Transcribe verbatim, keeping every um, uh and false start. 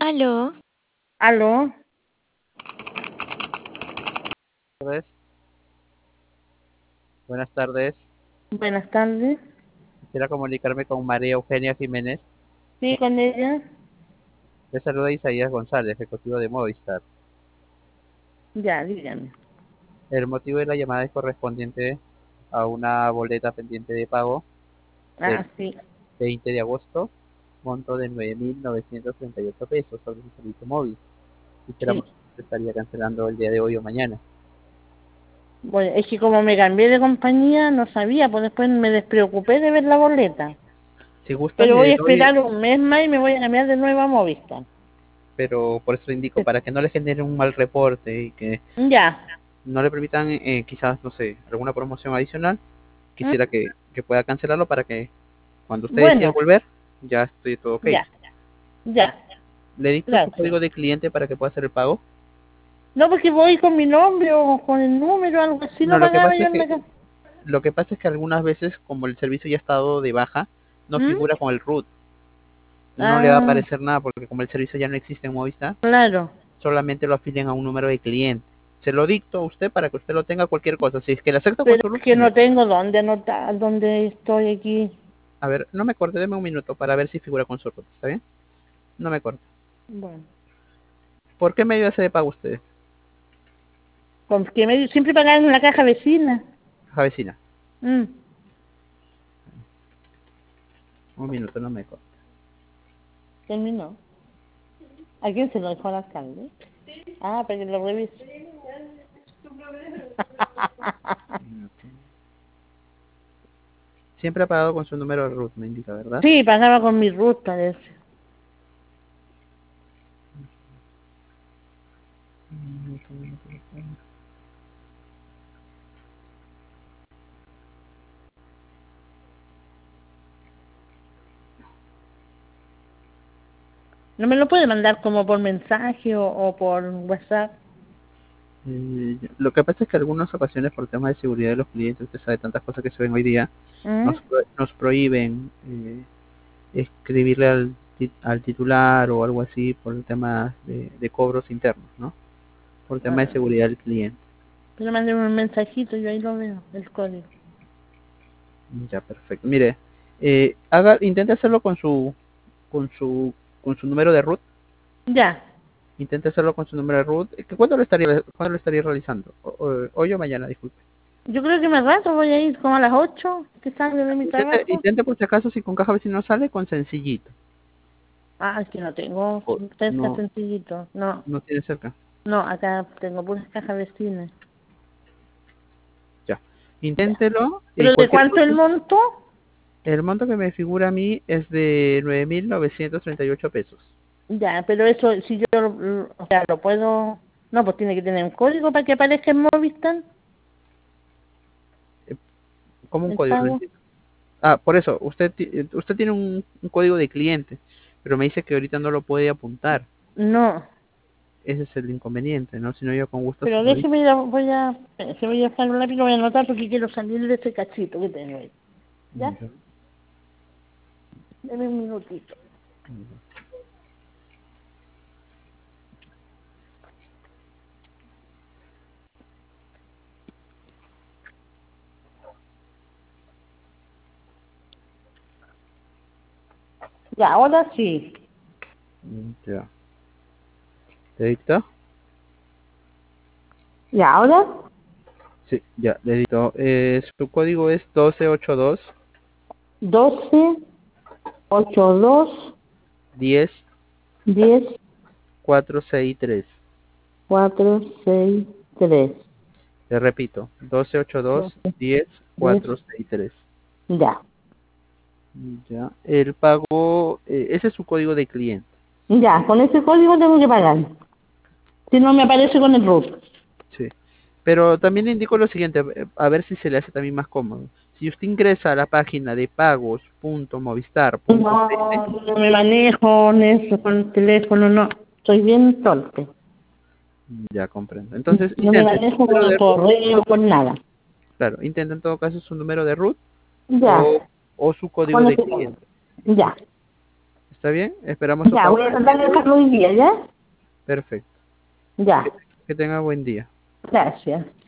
Aló. Aló. Tardes. Buenas tardes. Buenas tardes. Quisiera comunicarme con María Eugenia Jiménez. Sí, con ella. Le saluda Isaías González, ejecutivo de Movistar. Ya, dígame. El motivo de la llamada es correspondiente a una boleta pendiente de pago Ah, del sí. veinte de agosto, monto de nueve mil novecientos treinta y ocho pesos sobre su servicio móvil. Sí. Quisiéramos que estaría cancelando el día de hoy o mañana. Bueno, es que como me cambié de compañía, no sabía, pues después me despreocupé de ver la boleta. Si gusta, Pero le voy a doy, esperar un mes más y me voy a cambiar de nuevo a Movistar. pero por eso le indico, para que no le genere un mal reporte y que Ya. no le permitan eh, quizás, no sé, alguna promoción adicional, ¿Mm? quisiera que, que pueda cancelarlo para que cuando usted decida Bueno, volver, ya estoy todo ok. ya, ya. Le dicto su Gracias. código de cliente para que pueda hacer el pago. No, porque voy con mi nombre o con el número, algo así, No, lo lo que pagaba pasa yo es en la que casa. lo que pasa es que algunas veces, como el servicio ya ha estado de baja, no ¿Mm? figura con el root. No le va a Ah, aparecer nada porque como el servicio ya no existe en Movistar, claro. solamente lo afilian a un número de cliente. Se lo dicto a usted para que usted lo tenga cualquier cosa. Si es que le acepto con Pero su es root, que genial. no tengo dónde anotar, dónde estoy aquí. A ver, no me corte, deme un minuto para ver si figura con su root, ¿está bien? No me corte. Bueno. ¿Por qué medio hace de pago usted, Porque me, siempre pagaban en la caja vecina. vecina? Mm, Un minuto, no me corte. terminó. ¿A quién se lo dejó al alcalde? Ah, para que lo revise. Siempre ha pagado con su número de root, me indica, ¿verdad? Sí, pagaba con mi root, parece. ¿No me lo puede mandar como por mensaje o, o por WhatsApp? Eh, lo que pasa es que algunas ocasiones por temas de seguridad de los clientes, usted sabe tantas cosas que se ven hoy día, ¿Mm? nos, pro- nos prohíben eh, escribirle al, ti- al titular o algo así por temas de, de cobros internos, ¿no? Por tema de Ah, seguridad del cliente. pero manden un mensajito, yo ahí lo veo, el código. Ya, perfecto. Mire, eh, haga, intente hacerlo con su, con su, con su número de root. Ya. Intente hacerlo con su número de root. ¿Que ¿Cuándo lo estaría, cuándo lo estaría realizando? O- o- hoy o mañana, disculpe. Yo creo que más rato voy a ir como a las ocho, que salgo de mi Intente, trabajo. intente por si acaso, si con caja vecina no sale, con sencillito. Ah, es que no tengo O- cerca no, sencillito. No, no tiene cerca. no, acá tengo puras cajas vecinas. Ya. Ya. Inténtelo y ¿Pero de cualquier cuánto cosa. el monto? El monto que me figura a mí es de nueve mil novecientos treinta y ocho pesos. Ya, pero eso, si yo, lo- o sea, lo puedo... No, pues tiene que tener un código para que aparezca en Movistar Eh, ¿Cómo un el código? No pago. entiendo. Ah, por eso, usted, ti- eh, usted tiene un, un código de cliente, pero me dice que ahorita no lo puede apuntar. No, Ese es el inconveniente, ¿no? Si no, yo con gusto se pero lo digo. déjeme ir a, voy a, se voy a buscar un lápiz, lo voy a anotar porque quiero salir de ese cachito que tengo ahí. ¿Ya? Ya. Deme un minutito. Ya, ahora sí. Ya. ¿Te dicto? ¿Ya, ahora? Sí, ya, le dicto. Eh, su código es doce ochenta y dos Doce, ocho, dos, diez diez, cuatrocientos sesenta y tres. cuatro, seis, tres. Le repito, doce ochenta y dos Doce, diez diez. cuatrocientos sesenta y tres. Ya. Ya. El pago, eh, ese es su código de cliente. Ya, con ese código tengo que pagar. Si no me aparece con el root. Sí. Pero también le indico lo siguiente, eh, a ver si se le hace también más cómodo. Si usted ingresa a la página de pagos punto movistar punto cl, No, no me manejo en eso con el teléfono, no. Soy bien torpe. ya comprendo. Entonces, No me intente su manejo con número el de root, correo, con nada. claro, intenta en todo caso su número de root Ya, o, o su código con de ese código. cliente. Ya, ¿Está bien? Esperamos su Ya, voy a pago. tratar de hacerlo hoy día, ¿ya? Perfecto. Ya, Que tenga buen día. gracias.